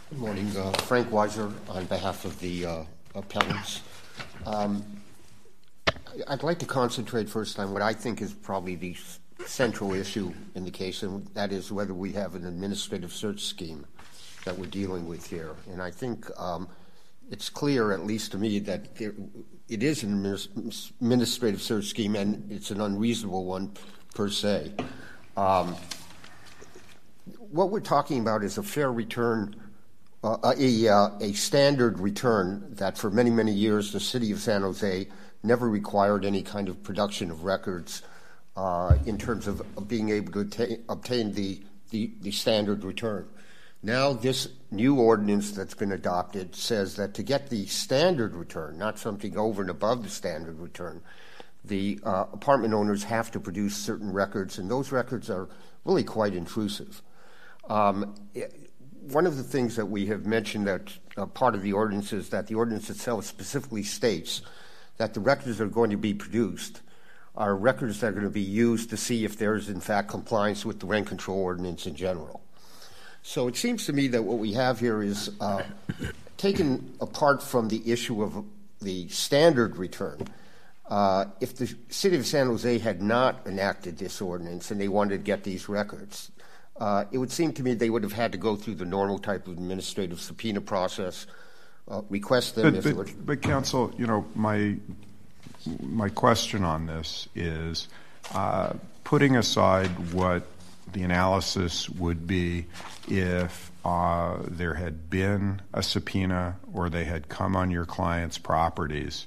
Good morning. Frank Weiser on behalf of the appellants. I'd like to concentrate first on what I think is probably the central issue in the case, and that is whether we have an administrative search scheme that we're dealing with here. And I think it's clear, at least to me, that it is an administrative search scheme, and it's an unreasonable one per se. What we're talking about is a fair return, a standard return that for many, many years the city of San Jose never required any kind of production of records in terms of being able to obtain the standard return. Now this new ordinance that's been adopted says that to get the standard return, not something over and above the standard return, the apartment owners have to produce certain records, and those records are really quite intrusive. One of the things that we have mentioned that part of the ordinance is that the ordinance itself specifically states that the records that are going to be produced are records that are going to be used to see if there is in fact compliance with the rent control ordinance in general. So it seems to me that what we have here is taken apart from the issue of the standard return. If the city of San Jose had not enacted this ordinance and they wanted to get these records, it would seem to me they would have had to go through the normal type of administrative subpoena process, request them. But counsel, my question on this is, putting aside what the analysis would be if there had been a subpoena or they had come on your client's properties,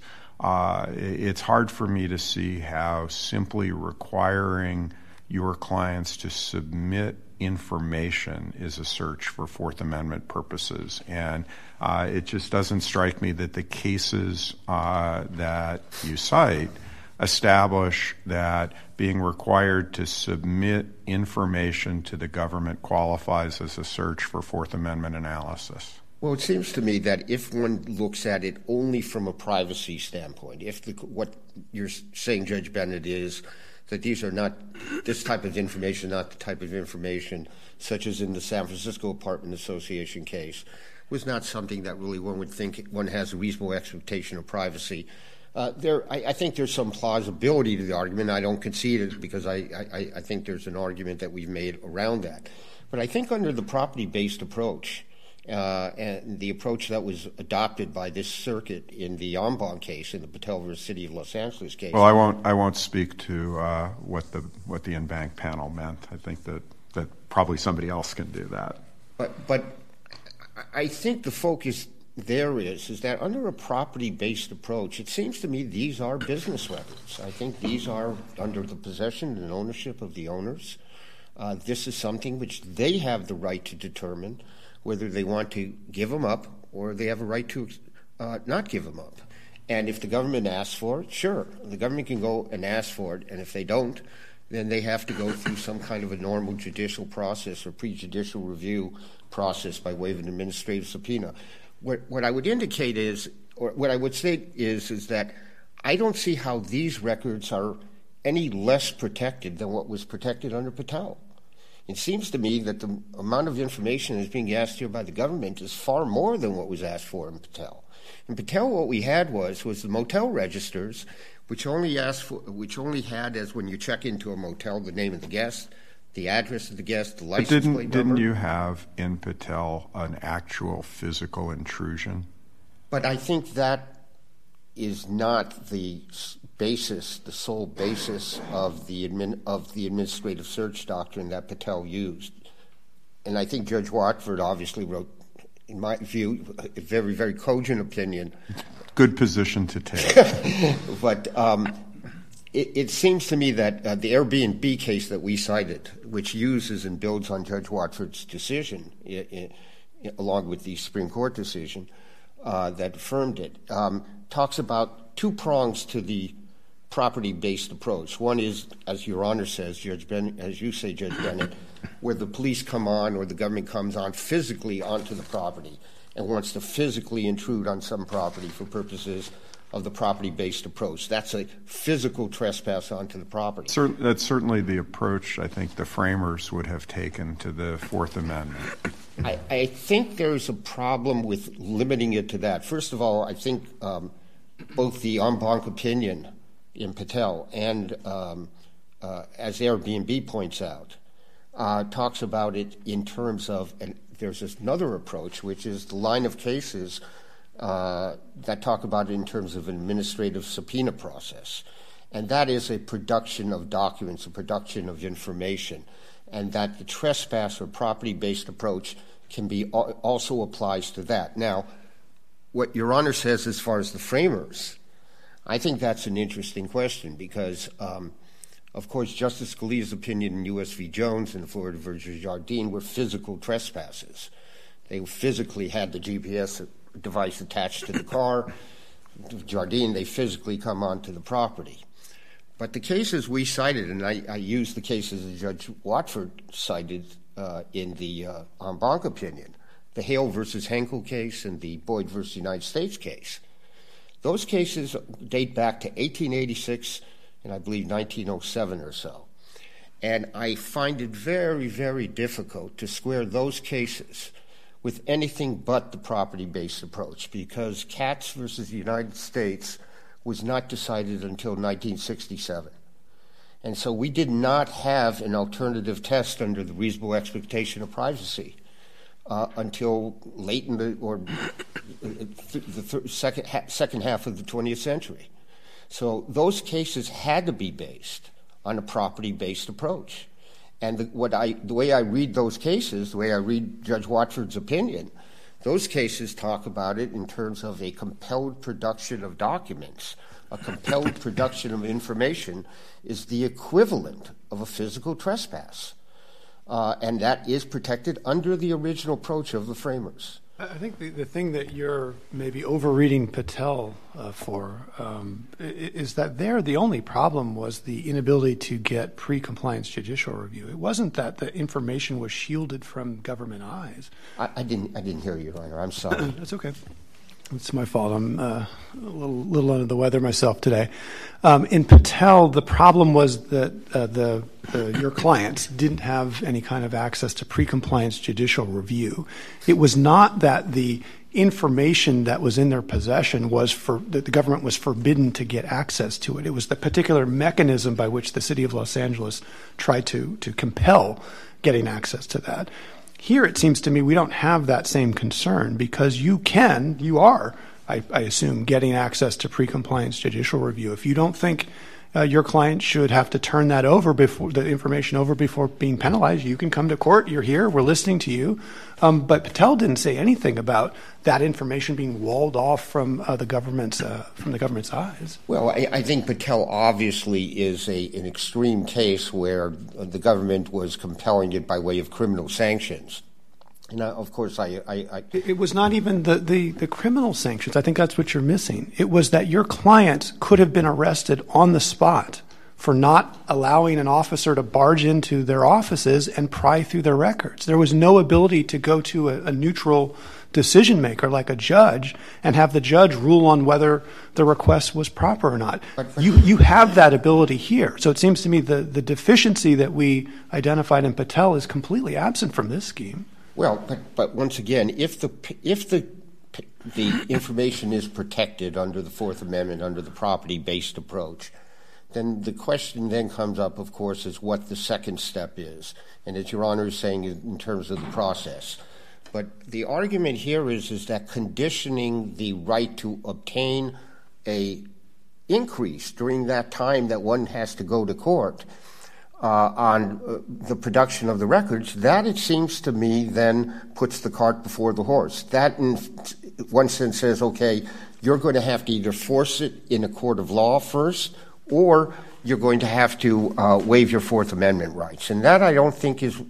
it's hard for me to see how simply requiring your clients to submit information is a search for Fourth Amendment purposes. And it just doesn't strike me that the cases that you cite establish that being required to submit information to the government qualifies as a search for Fourth Amendment analysis. Well, it seems to me that if one looks at it only from a privacy standpoint, if what you're saying, Judge Bennett, is that these are not this type of information, not the type of information such as in the San Francisco Apartment Association case, was not something that really one would think one has a reasonable expectation of privacy. I think there's some plausibility to the argument. I don't concede it because I think there's an argument that we've made around that. But I think under the property-based approach, and the approach that was adopted by this circuit in the en banc case, in the Patel versus City of Los Angeles case. Well, I won't speak to what the en banc panel meant. I think that probably somebody else can do that. But I think the focus there is that under a property-based approach, it seems to me these are business records. I think these are under the possession and ownership of the owners. This is something which they have the right to determine whether they want to give them up or they have a right to not give them up. And if the government asks for it, sure, the government can go and ask for it, and if they don't, then they have to go through some kind of a normal judicial process or prejudicial review process by way of an administrative subpoena. What I would indicate is, or what I would say is that I don't see how these records are any less protected than what was protected under Patel. It seems to me that the amount of information that's being asked here by the government is far more than what was asked for in Patel. In Patel, what we had was the motel registers, which only had as when you check into a motel the name of the guest, the address of the guest, the license plate number. Didn't you have in Patel an actual physical intrusion? But I think that is not the basis, the sole basis of the administrative search doctrine that Patel used. And I think Judge Watford obviously wrote, in my view, a very, very cogent opinion. Good position to take. But it seems to me that the Airbnb case that we cited, which uses and builds on Judge Watford's decision, along with the Supreme Court decision that affirmed it, talks about two prongs to the property-based approach. One is, as Your Honor says, Judge Bennett, as you say, Judge Bennett, where the police come on or the government comes on physically onto the property and wants to physically intrude on some property for purposes of the property-based approach. That's a physical trespass onto the property. That's certainly the approach I think the framers would have taken to the Fourth Amendment. I think there's a problem with limiting it to that. First of all, I think both the en banc opinion in Patel and, as Airbnb points out, talks about it in terms of, and there's another approach, which is the line of cases that talk about it in terms of an administrative subpoena process. And that is a production of documents, a production of information, and that the trespass or property-based approach can be also applies to that. Now, what Your Honor says as far as the framers, I think that's an interesting question because, of course, Justice Scalia's opinion in U.S. v. Jones and Florida v. Jardine were physical trespasses. They physically had the GPS device attached to the car. Jardine, they physically come onto the property. But the cases we cited, and I used the cases that Judge Watford cited in the en banc opinion, the Hale versus Henkel case and the Boyd versus United States case, those cases date back to 1886 and I believe 1907 or so. And I find it very, very difficult to square those cases with anything but the property-based approach because Katz versus the United States was not decided until 1967. And so we did not have an alternative test under the reasonable expectation of privacy until late in the second half of the 20th century. So those cases had to be based on a property-based approach. And the way I read those cases, the way I read Judge Watford's opinion, those cases talk about it in terms of a compelled production of documents. A compelled production of information is the equivalent of a physical trespass. And that is protected under the original approach of the framers. I think the thing that you're maybe overreading Patel for is that there the only problem was the inability to get pre-compliance judicial review. It wasn't that the information was shielded from government eyes. I didn't hear you, Your Honor. I'm sorry. That's okay. It's my fault. I'm a little under the weather myself today. In Patel, the problem was that your clients didn't have any kind of access to pre-compliance judicial review. It was not that the information that was in their possession that the government was forbidden to get access to it. It was the particular mechanism by which the city of Los Angeles tried to compel getting access to that. Here, it seems to me, we don't have that same concern because you are, I assume, getting access to pre-compliance judicial review. If you don't think your client should have to turn that over the information over before being penalized, you can come to court. You're here. We're listening to you. But Patel didn't say anything about that information being walled off from the government's eyes. Well, I think Patel obviously is an extreme case where the government was compelling it by way of criminal sanctions. And of course, It was not even the criminal sanctions. I think that's what you're missing. It was that your client could have been arrested on the spot for not allowing an officer to barge into their offices and pry through their records. There was no ability to go to a neutral decision maker like a judge and have the judge rule on whether the request was proper or not. You have that ability here. So it seems to me the deficiency that we identified in Patel is completely absent from this scheme. Well, but once again, if the information is protected under the Fourth Amendment, under the property-based approach, then the question then comes up, of course, is what the second step is. And as Your Honor is saying in terms of the process. But the argument here is that conditioning the right to obtain a increase during that time that one has to go to court on the production of the records, that it seems to me then puts the cart before the horse. That in one sense says, okay, you're going to have to either force it in a court of law first or you're going to have to waive your Fourth Amendment rights. And that I don't think is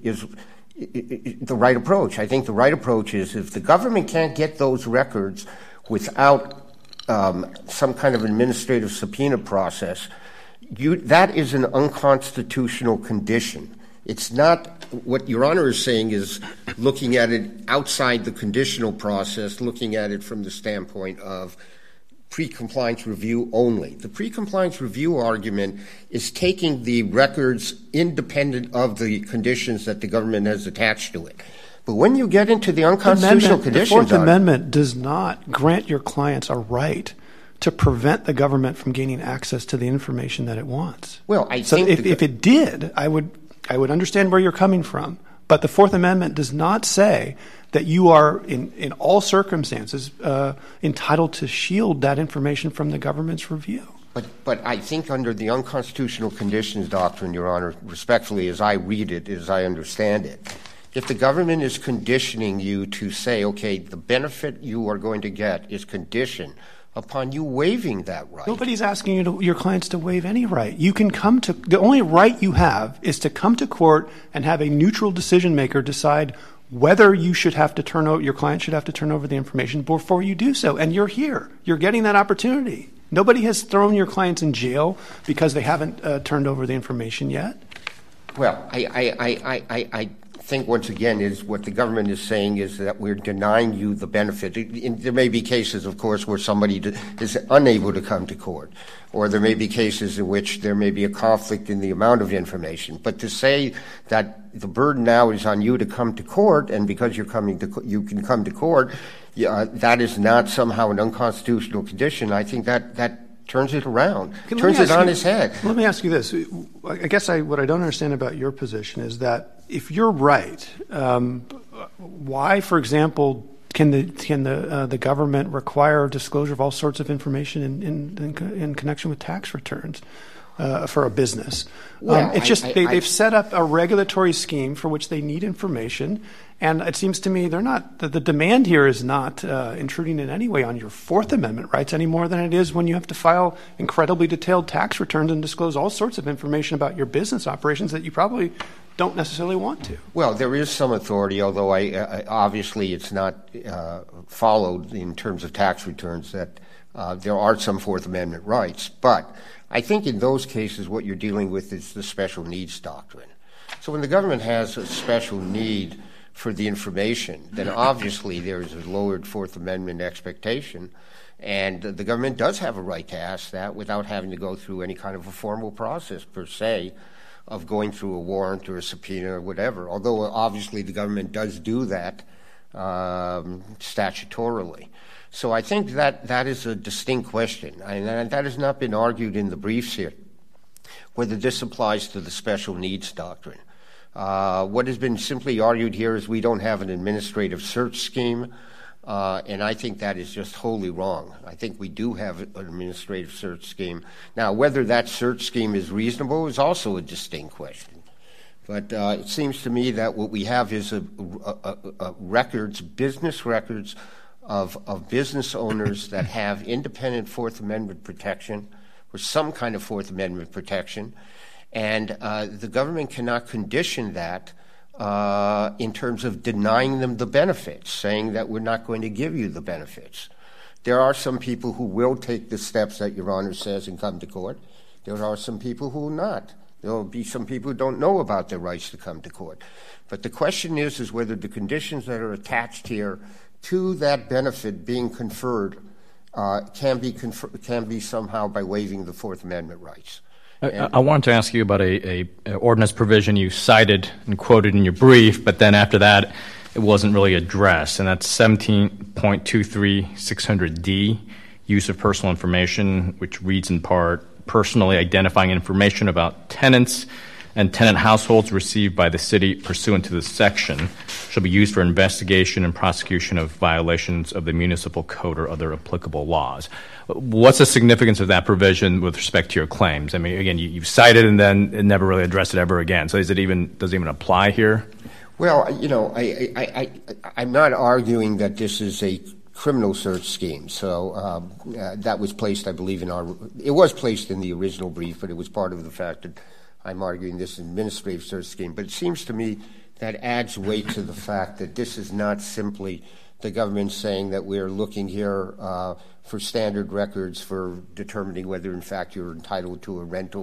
the right approach. I think the right approach is if the government can't get those records without some kind of administrative subpoena process, that is an unconstitutional condition. It's not what Your Honor is saying is looking at it outside the conditional process, looking at it from the standpoint of pre-compliance review only. The pre-compliance review argument is taking the records independent of the conditions that the government has attached to it. But when you get into the unconstitutional conditions, the Fourth Amendment does not grant your clients a right to prevent the government from gaining access to the information that it wants. Well, I so think if it did, I would understand where you're coming from. But the Fourth Amendment does not say that you are, in all circumstances, entitled to shield that information from the government's review. But I think under the unconstitutional conditions doctrine, Your Honor, respectfully, as I read it, as I understand it, if the government is conditioning you to say, okay, the benefit you are going to get is conditioned upon you waiving that right. Nobody's asking your clients to waive any right. You can the only right you have is to come to court and have a neutral decision maker decide whether your client should have to turn over the information before you do so. And you're here. You're getting that opportunity. Nobody has thrown your clients in jail because they haven't turned over the information yet. Well, I think once again is what the government is saying is that we're denying you the benefit. There may be cases, of course, where somebody is unable to come to court, or there may be cases in which there may be a conflict in the amount of information. But to say that the burden now is on you to come to court, and because you can come to court, that is not somehow an unconstitutional condition. I think that turns it around, turns it on its head. Let me ask you this. I guess what I don't understand about your position is that if you're right, why, for example, can the government require disclosure of all sorts of information in connection with tax returns for a business? Well, they've set up a regulatory scheme for which they need information. And it seems to me the demand here is not intruding in any way on your Fourth Amendment rights any more than it is when you have to file incredibly detailed tax returns and disclose all sorts of information about your business operations that you probably don't necessarily want to. Well, there is some authority, although obviously it's not followed in terms of tax returns, that there are some Fourth Amendment rights. But I think in those cases what you're dealing with is the special needs doctrine. So when the government has a special need for the information, then obviously there is a lowered Fourth Amendment expectation, and the government does have a right to ask that without having to go through any kind of a formal process per se of going through a warrant or a subpoena or whatever, although obviously the government does do that statutorily. So I think that is a distinct question, and that has not been argued in the briefs here, whether this applies to the special needs doctrine. What has been simply argued here is we don't have an administrative search scheme, and I think that is just wholly wrong. I think we do have an administrative search scheme. Now, whether that search scheme is reasonable is also a distinct question. But it seems to me that what we have is business records of business owners that have independent Fourth Amendment protection or some kind of Fourth Amendment protection, and the government cannot condition that in terms of denying them the benefits, saying that we're not going to give you the benefits. There are some people who will take the steps that Your Honor says and come to court. There are some people who will not. There will be some people who don't know about their rights to come to court. But the question is whether the conditions that are attached here to that benefit being conferred can be somehow by waiving the Fourth Amendment rights. I wanted to ask you about a ordinance provision you cited and quoted in your brief, but then after that it wasn't really addressed, and that's 17.23600D, use of personal information, which reads in part, personally identifying information about tenants and tenant households received by the city pursuant to this section shall be used for investigation and prosecution of violations of the municipal code or other applicable laws. What's the significance of that provision with respect to your claims? I mean, again, you cited and then it never really addressed it ever again. So does it even apply here? Well, I'm not arguing that this is a criminal search scheme. So that was placed, I believe, it was placed in the original brief, but it was part of the fact that I'm arguing this administrative search scheme. But it seems to me that adds weight to the fact that this is not simply the government saying that we're looking here for standard records for determining whether, in fact, you're entitled to a rent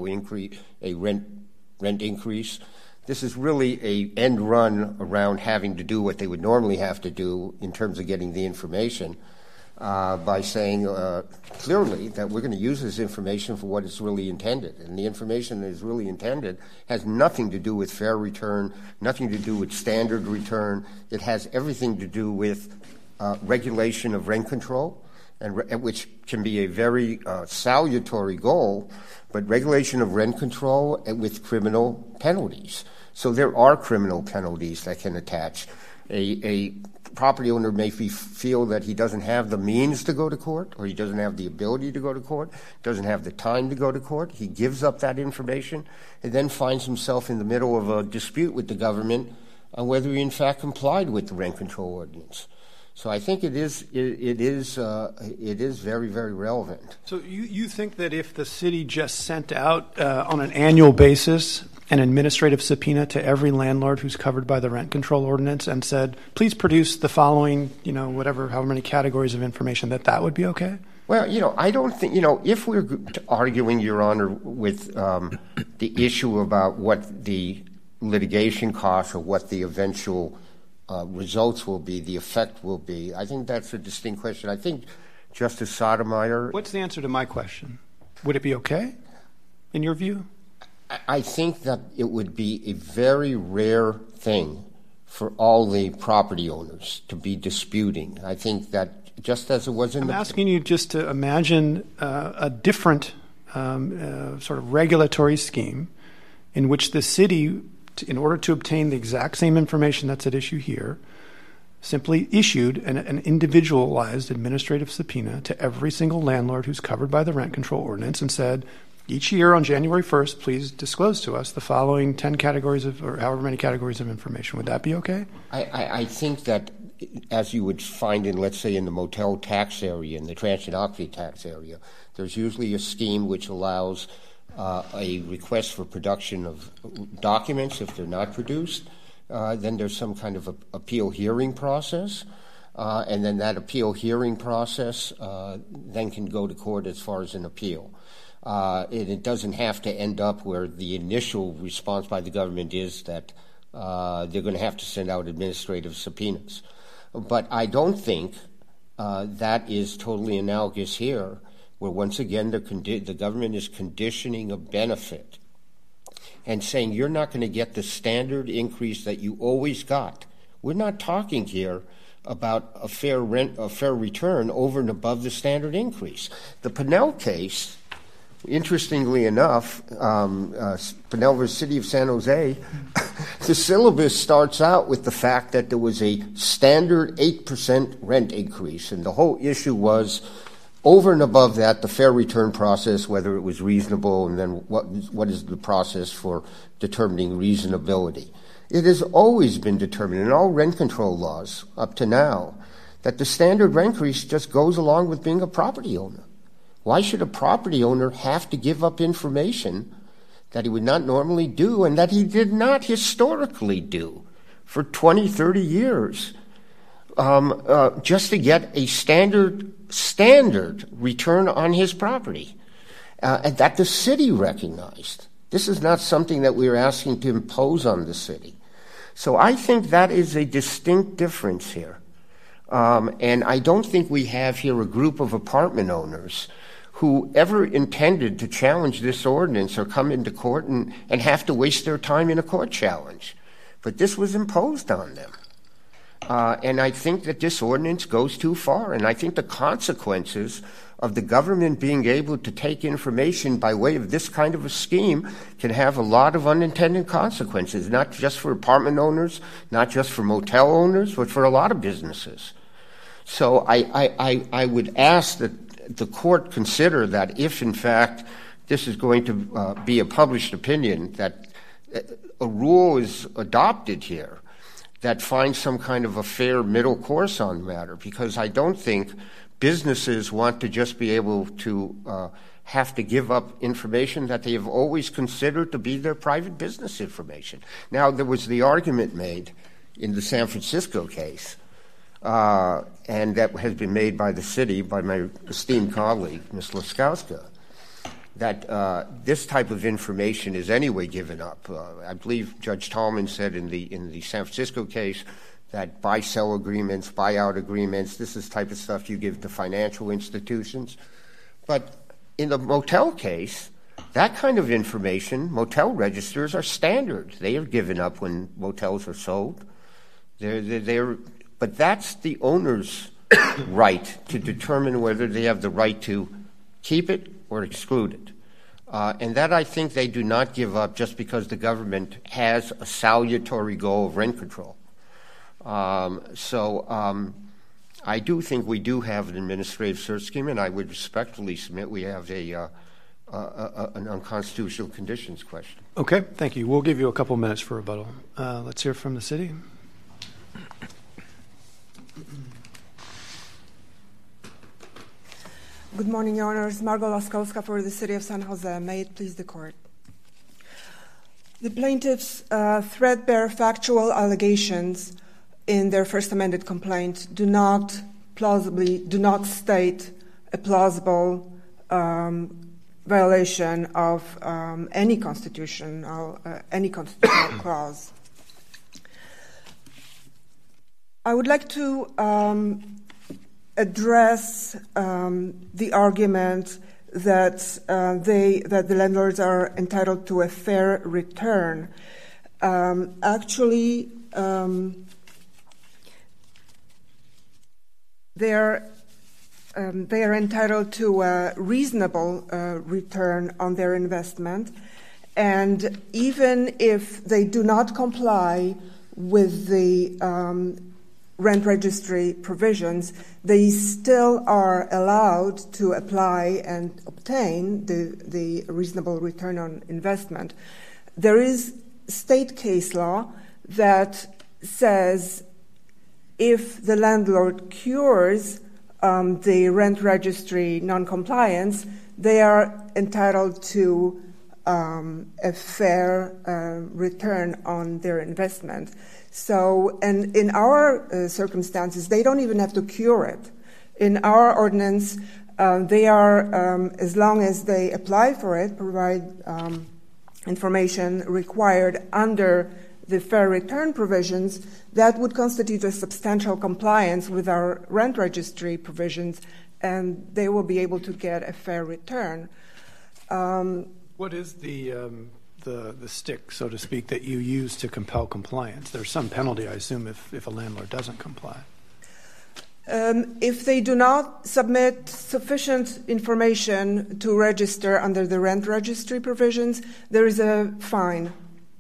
increase. This is really a end run around having to do what they would normally have to do in terms of getting the information. by saying clearly that we're going to use this information for what it's really intended. And the information that is really intended has nothing to do with fair return, nothing to do with standard return. It has everything to do with regulation of rent control, and which can be a very salutary goal, but regulation of rent control with criminal penalties. So there are criminal penalties that can attach. A property owner may feel that he doesn't have the means to go to court, or he doesn't have the ability to go to court, doesn't have the time to go to court. He gives up that information and then finds himself in the middle of a dispute with the government on whether he in fact complied with the rent control ordinance. So I think it is very, very relevant. So you think that if the city just sent out on an annual basis an administrative subpoena to every landlord who's covered by the rent control ordinance and said, please produce the following, however many categories of information, that would be okay? Well, I don't think, if we're arguing, Your Honor, with the issue about what the litigation costs or what the eventual results will be, the effect will be, I think that's a distinct question. I think Justice Sotomayor... What's the answer to my question? Would it be okay, in your view? I think that it would be a very rare thing for all the property owners to be disputing. I think that just as it was in I'm asking you just to imagine a different sort of regulatory scheme in which the city, in order to obtain the exact same information that's at issue here, simply issued an individualized administrative subpoena to every single landlord who's covered by the rent control ordinance and said, each year on January 1st, please disclose to us the following 10 categories or however many categories of information. Would that be okay? I think that, as you would find in, let's say, in the motel tax area, in the transient occupancy tax area, there's usually a scheme which allows a request for production of documents. If they're not produced, then there's some kind of appeal hearing process. And then that appeal hearing process then can go to court as far as an appeal. And it doesn't have to end up where the initial response by the government is that they're going to have to send out administrative subpoenas. But I don't think that is totally analogous here, where once again the government is conditioning a benefit and saying you're not going to get the standard increase that you always got. We're not talking here about a fair return over and above the standard increase. The Pinnell case, interestingly enough, Pinnell versus City of San Jose, the syllabus starts out with the fact that there was a standard 8% rent increase, and the whole issue was over and above that, the fair return process, whether it was reasonable, and then what is the process for determining reasonability. It has always been determined in all rent control laws up to now that the standard rent increase just goes along with being a property owner. Why should a property owner have to give up information that he would not normally do and that he did not historically do for 20, 30 years just to get a standard return on his property and that the city recognized? This is not something that we're asking to impose on the city. So I think that is a distinct difference here. And I don't think we have here a group of apartment owners who ever intended to challenge this ordinance or come into court and have to waste their time in a court challenge. But this was imposed on them. And I think that this ordinance goes too far. And I think the consequences of the government being able to take information by way of this kind of a scheme can have a lot of unintended consequences, not just for apartment owners, not just for motel owners, but for a lot of businesses. So I would ask that the court consider that if, in fact, this is going to be a published opinion, that a rule is adopted here that finds some kind of a fair middle course on the matter, because I don't think businesses want to just be able to have to give up information that they have always considered to be their private business information. Now, there was the argument made in the San Francisco case, and that has been made by the city, by my esteemed colleague, Ms. Laskowska, that this type of information is anyway given up. I believe Judge Tallman said in the San Francisco case, the information is given up. that buy-sell agreements, buyout agreements, this is the type of stuff you give to financial institutions. But in the motel case, that kind of information, motel registers are standard. They are given up when motels are sold. But that's the owner's right to determine whether they have the right to keep it or exclude it. And that I think they do not give up just because the government has a salutary goal of rent control. I do think we do have an administrative search scheme, and I would respectfully submit we have an unconstitutional conditions question. Okay, thank you. We'll give you a couple minutes for rebuttal. Let's hear from the city. Good morning, Your Honors. Margo Laskowska for the City of San Jose. May it please the Court. The plaintiffs' threadbare factual allegations in their first amended complaint do not state a plausible violation of any constitutional clause. I would like to address the argument that the landlords are entitled to a fair return. Actually, they are entitled to a reasonable return on their investment, and even if they do not comply with the rent registry provisions, they still are allowed to apply and obtain the reasonable return on investment. There is state case law that says if the landlord cures the rent registry noncompliance, they are entitled to a fair return on their investment. So, and in our circumstances, they don't even have to cure it. In our ordinance, they are, as long as they apply for it, provide information required under the fair return provisions, that would constitute a substantial compliance with our rent registry provisions, and they will be able to get a fair return. What is the stick, so to speak, that you use to compel compliance? There's some penalty, I assume, if a landlord doesn't comply. If they do not submit sufficient information to register under the rent registry provisions, there is a fine.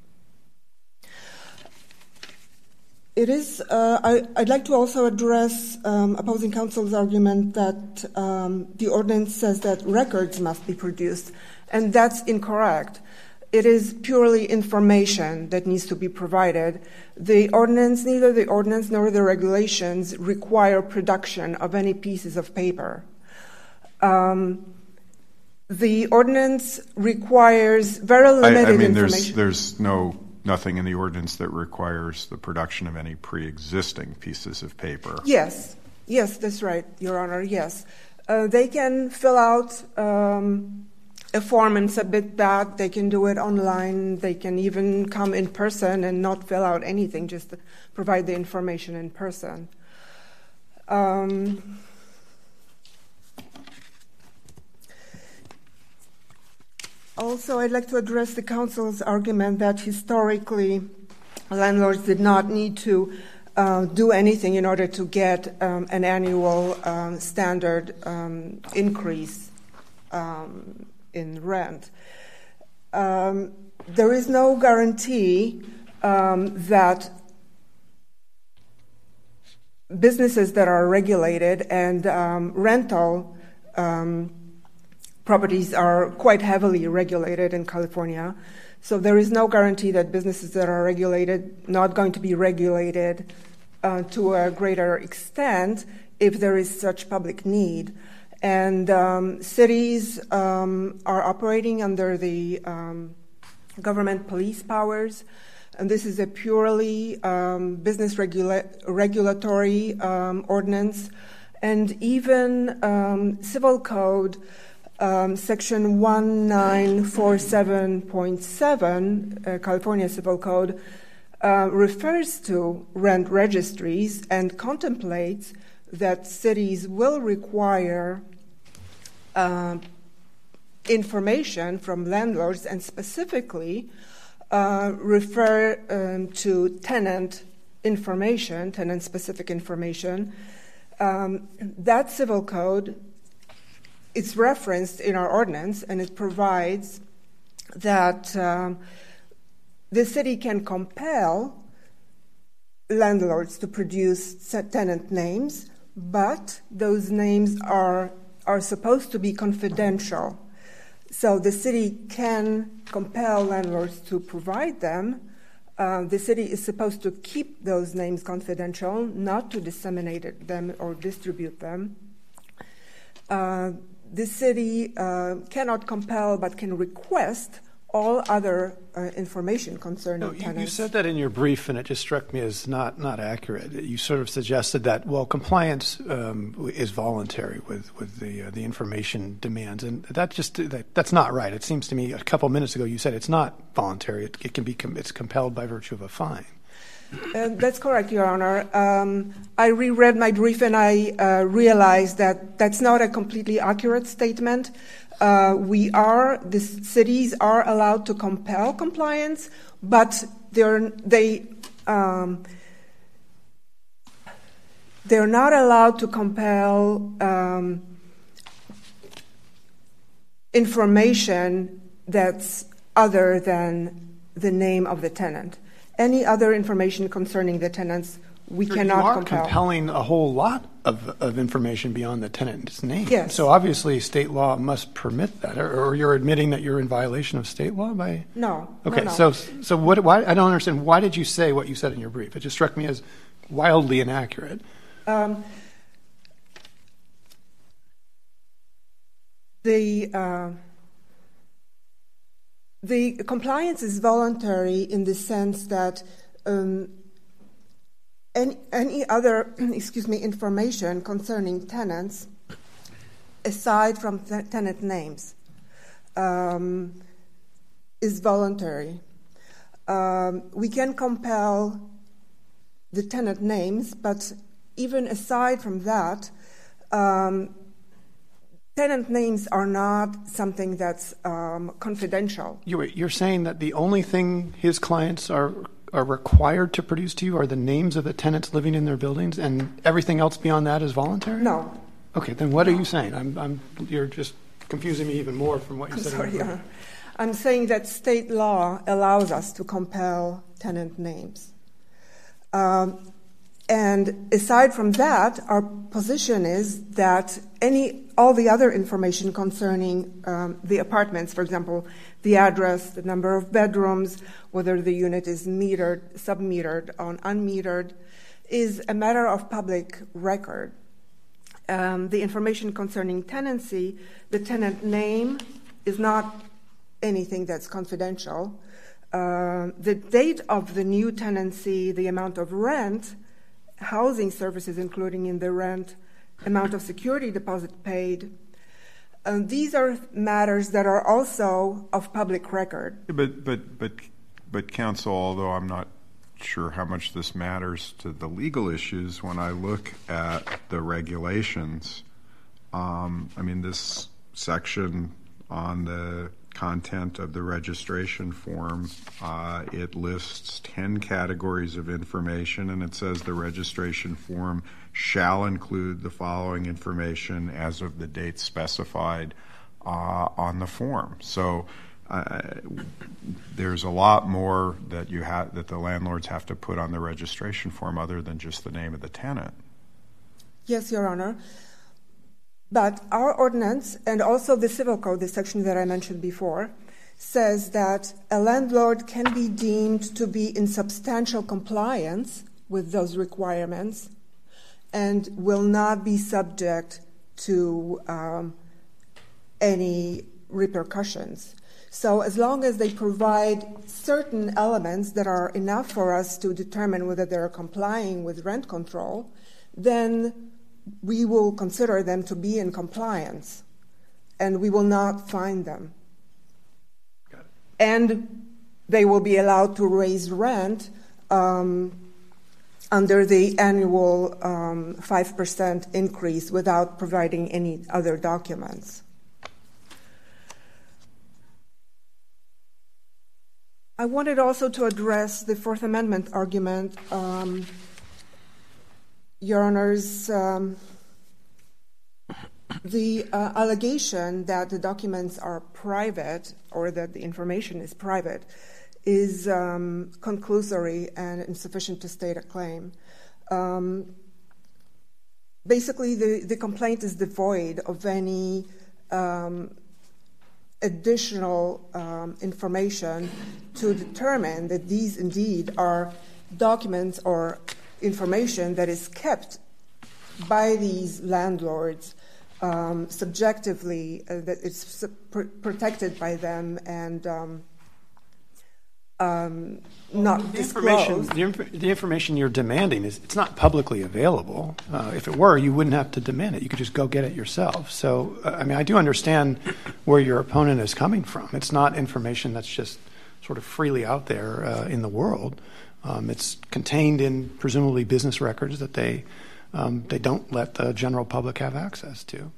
It is. I'd like to also address opposing counsel's argument that the ordinance says that records must be produced, and that's incorrect. It is purely information that needs to be provided. The ordinance, neither the ordinance nor the regulations require production of any pieces of paper. The ordinance requires very limited information. There's nothing in the ordinance that requires the production of any pre-existing pieces of paper. Yes, that's right, Your Honor, yes. They can fill out a form and submit that. They can do it online. They can even come in person and not fill out anything, just provide the information in person. Also, I'd like to address the council's argument that historically landlords did not need to do anything in order to get an annual standard increase in rent. There is no guarantee that businesses that are regulated and rental properties are quite heavily regulated in California. So there is no guarantee that businesses that are regulated not going to be regulated to a greater extent if there is such public need. And cities are operating under the government police powers, and this is a purely business regulatory ordinance. And even Civil Code Section 1947.7, California Civil Code, refers to rent registries and contemplates that cities will require information from landlords and specifically refer to tenant information, tenant-specific information. That civil code, it's referenced in our ordinance, and it provides that the city can compel landlords to produce tenant names, but those names are supposed to be confidential. So the city can compel landlords to provide them. The city is supposed to keep those names confidential, not to disseminate them or distribute them. The city cannot compel but can request all other information concerning tenants. You said that in your brief, and it just struck me as not accurate. You sort of suggested that, well, compliance is voluntary with the information demands, and that's not right. It seems to me a couple minutes ago you said it's not voluntary. It can be it's compelled by virtue of a fine. That's correct, Your Honor. I reread my brief and I realized that that's not a completely accurate statement. The cities are allowed to compel compliance, but they're not allowed to compel information that's other than the name of the tenant. Any other information concerning the tenants, we cannot compel. You are compelling a whole lot of information beyond the tenant's name. Yes. So obviously state law must permit that, or you're admitting that you're in violation of state law by? No. Okay, no. So what? Why? I don't understand. Why did you say what you said in your brief? It just struck me as wildly inaccurate. The compliance is voluntary in the sense that any other information concerning tenants, aside from tenant names, is voluntary. We can compel the tenant names, but even aside from that, tenant names are not something that's confidential. You're saying that the only thing his clients are required to produce to you are the names of the tenants living in their buildings, and everything else beyond that is voluntary? No. Okay, then what are you saying? You're just confusing me even more from what you said. Sorry, I'm saying that state law allows us to compel tenant names. And aside from that, our position is that all the other information concerning the apartments, for example, the address, the number of bedrooms, whether the unit is metered, sub-metered, or unmetered, is a matter of public record. The information concerning tenancy, the tenant name is not anything that's confidential. The date of the new tenancy, the amount of rent, housing services, including in the rent, amount of security deposit paid. These are matters that are also of public record. But counsel, although I'm not sure how much this matters to the legal issues, when I look at the regulations, this section on the content of the registration form, it lists 10 categories of information, and it says the registration form shall include the following information as of the date specified on the form. So there's a lot more that that the landlords have to put on the registration form other than just the name of the tenant. Yes, Your Honor. But our ordinance, and also the civil code, the section that I mentioned before, says that a landlord can be deemed to be in substantial compliance with those requirements and will not be subject to any repercussions. So as long as they provide certain elements that are enough for us to determine whether they're complying with rent control, then we will consider them to be in compliance, and we will not fine them. Got it. And they will be allowed to raise rent under the annual 5% increase without providing any other documents. I wanted also to address the Fourth Amendment argument. Your Honors, the allegation that the documents are private or that the information is private is conclusory and insufficient to state a claim. Basically, the complaint is devoid of any additional information to determine that these indeed are documents or information that is kept by these landlords subjectively, that it's protected by them and not disclosed. The information you're demanding it's not publicly available. If it were, you wouldn't have to demand it. You could just go get it yourself. So, I do understand where your opponent is coming from. It's not information that's just sort of freely out there in the world. It's contained in presumably business records that they don't let the general public have access to.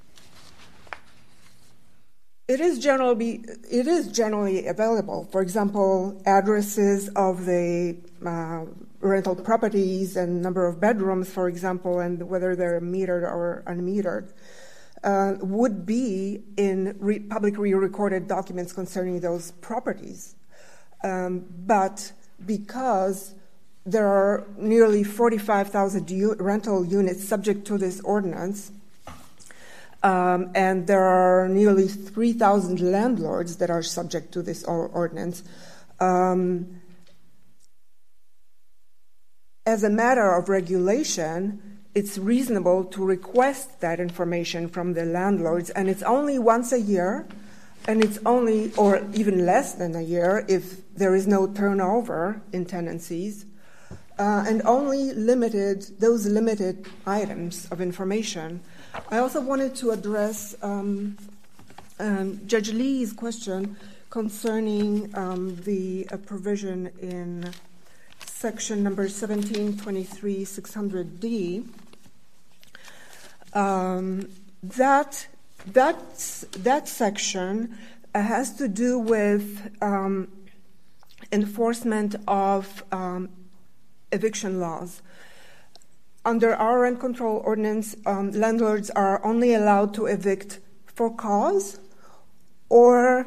It is generally available. For example, addresses of the rental properties and number of bedrooms, for example, and whether they're metered or unmetered, would be in publicly recorded documents concerning those properties. But because there are nearly 45,000 rental units subject to this ordinance, and there are nearly 3,000 landlords that are subject to this ordinance. As a matter of regulation, it's reasonable to request that information from the landlords, and it's only once a year, and it's only, or even less than a year, if there is no turnover in tenancies, and only those limited items of information. I also wanted to address Judge Lee's question concerning the provision in section number 1723-600D. That section has to do with enforcement of eviction laws. Under our rent control ordinance, landlords are only allowed to evict for cause, or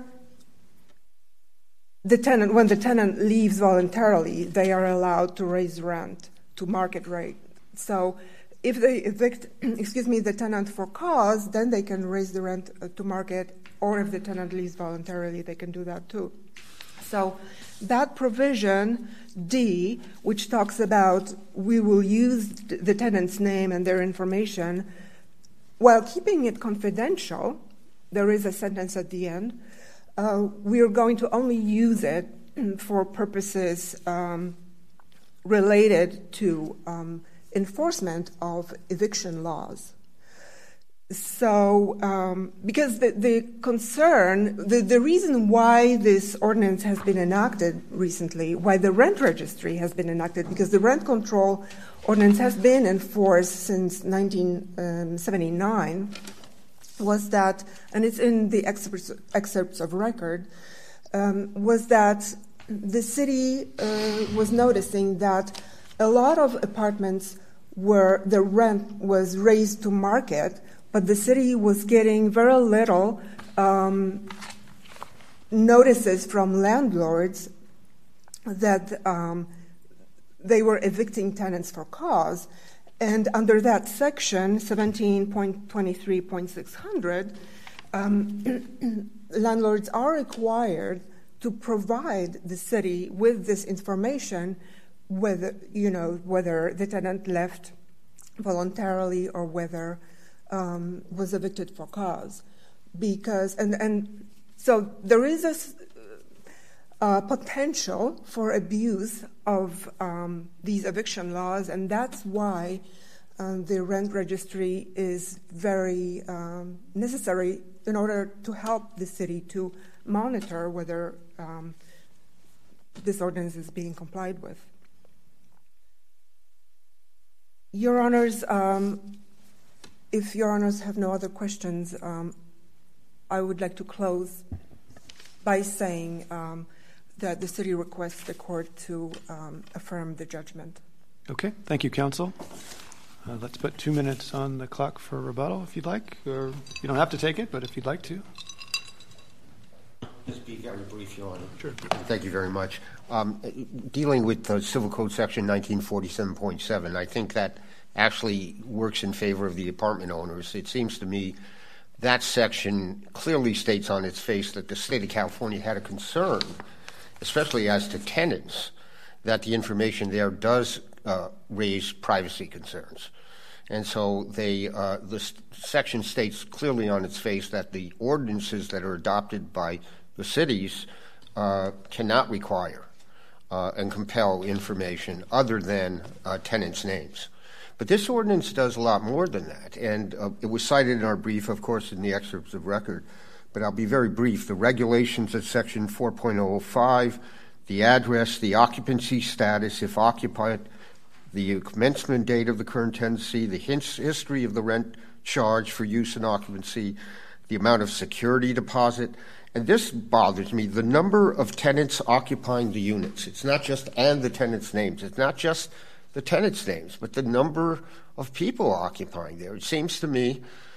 when the tenant leaves voluntarily, they are allowed to raise rent to market rate. So if they evict, the tenant for cause, then they can raise the rent to market, or if the tenant leaves voluntarily, they can do that too. So that provision, D, which talks about we will use the tenant's name and their information while keeping it confidential, there is a sentence at the end, we are going to only use it for purposes related to enforcement of eviction laws. So, because the concern, the reason why this ordinance has been enacted recently, why the rent registry has been enacted, because the rent control ordinance has been in force since 1979, was that, and it's in the excerpts of record, was that the city was noticing that a lot of apartments where the rent was raised to market, but the city was getting very little notices from landlords that they were evicting tenants for cause. And under that section, 17.23.600, landlords are required to provide the city with this information, whether the tenant left voluntarily or whether was evicted for cause, because and so there is a potential for abuse of these eviction laws, and that's why the rent registry is very necessary in order to help the city to monitor whether this ordinance is being complied with. Your Honors, if Your Honors have no other questions, I would like to close by saying that the city requests the court to affirm the judgment. Okay, thank you, counsel. Let's put 2 minutes on the clock for rebuttal, if you'd like, or you don't have to take it, but if you'd like to. Just be very brief, Your Honor. Sure. Thank you very much. Dealing with the Civil Code Section 1947.7, I think that actually works in favor of the apartment owners. It seems to me that section clearly states on its face that the state of California had a concern, especially as to tenants, that the information there does raise privacy concerns. And so the section states clearly on its face that the ordinances that are adopted by the cities cannot require and compel information other than tenants' names. But this ordinance does a lot more than that, and it was cited in our brief, of course, in the excerpts of record, but I'll be very brief. The regulations of Section 4.05, the address, the occupancy status, if occupied, the commencement date of the current tenancy, the history of the rent charge for use and occupancy, the amount of security deposit. And this bothers me, the number of tenants occupying the units. It's not just and the tenants' names. It's not just the tenants' names, but the number of people occupying there. It seems to me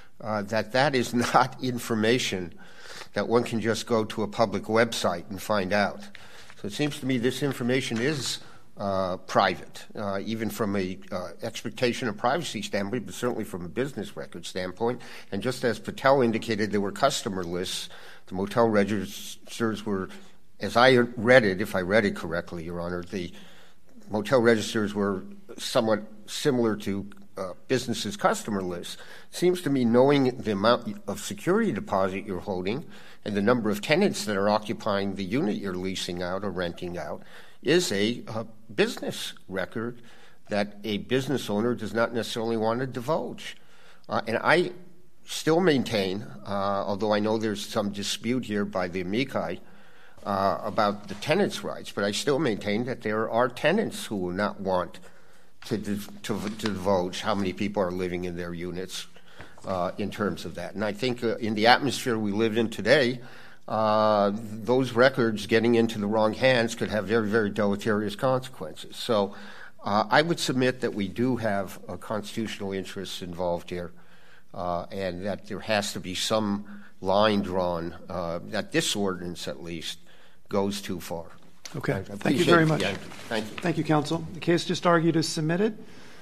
that is not information that one can just go to a public website and find out. So it seems to me this information is private, even from a expectation of privacy standpoint, but certainly from a business record standpoint. And just as Patel indicated, there were customer lists. The motel registers were, as I read it, if I read it correctly, Your Honor, the motel registers were somewhat similar to businesses' customer lists. It seems to me knowing the amount of security deposit you're holding and the number of tenants that are occupying the unit you're leasing out or renting out is a business record that a business owner does not necessarily want to divulge. And I still maintain, although I know there's some dispute here by the amici about the tenants' rights, but I still maintain that there are tenants who will not want to divulge how many people are living in their units in terms of that. And I think in the atmosphere we live in today, those records getting into the wrong hands could have very, very deleterious consequences. So I would submit that we do have constitutional interests involved here, and that there has to be some line drawn that this ordinance, at least, goes too far. Okay. Thank you very much. Thank you. Thank you, counsel. The case just argued is submitted.